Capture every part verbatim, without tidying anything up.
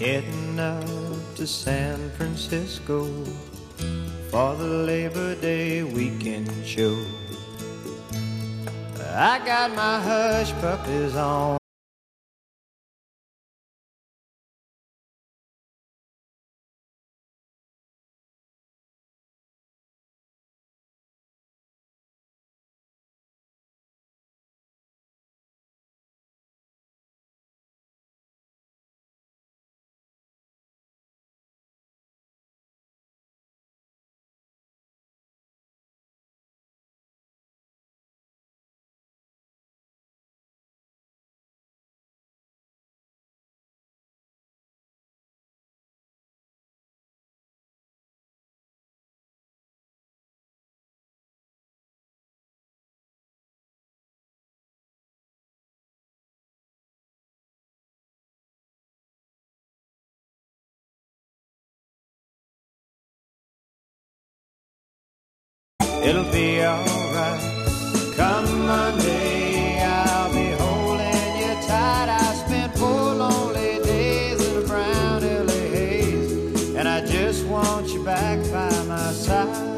heading up to San Francisco for the Labor Day weekend show. I got my hush puppies on. It'll be alright. Come Monday, I'll be holding you tight. I spent four lonely days in a brown L A haze, and I just want you back by my side.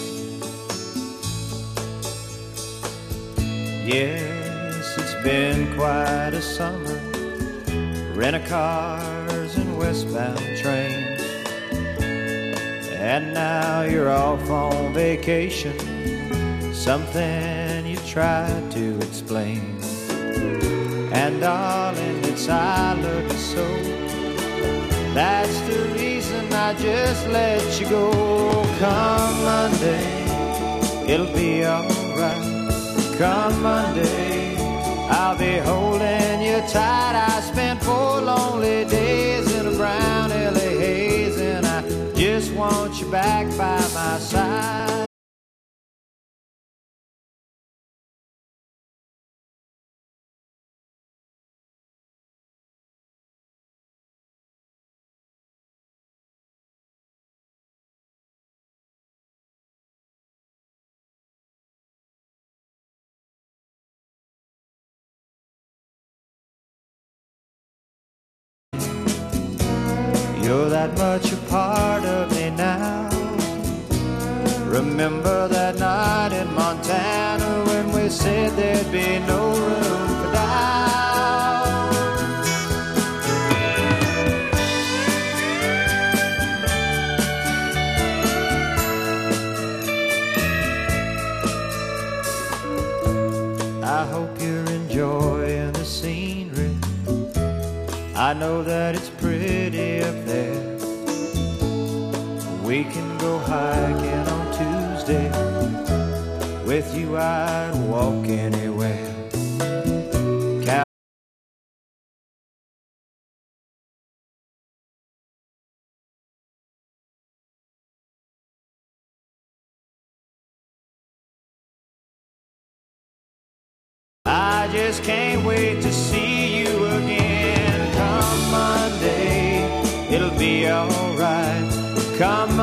Yes, it's been quite a summer, rent-a-cars and westbound trains. And now you're off on vacation, something you tried to explain. And darling, it's I love you so, that's the reason I just let you go. Come Monday, it'll be alright. Come Monday, I'll be holding you tight. I spent four lonely days in a brown L A haze, and I just want you back by my side. You're that much a part of me now. Remember that night in Montana when we said there'd be no room for doubt. I hope you're enjoying the scenery. I know that it's pretty up there. We can go hiking on Tuesday. With you I'd walk anywhere. Cal I just can't wait to see you again. Come Monday, it'll be alright. Come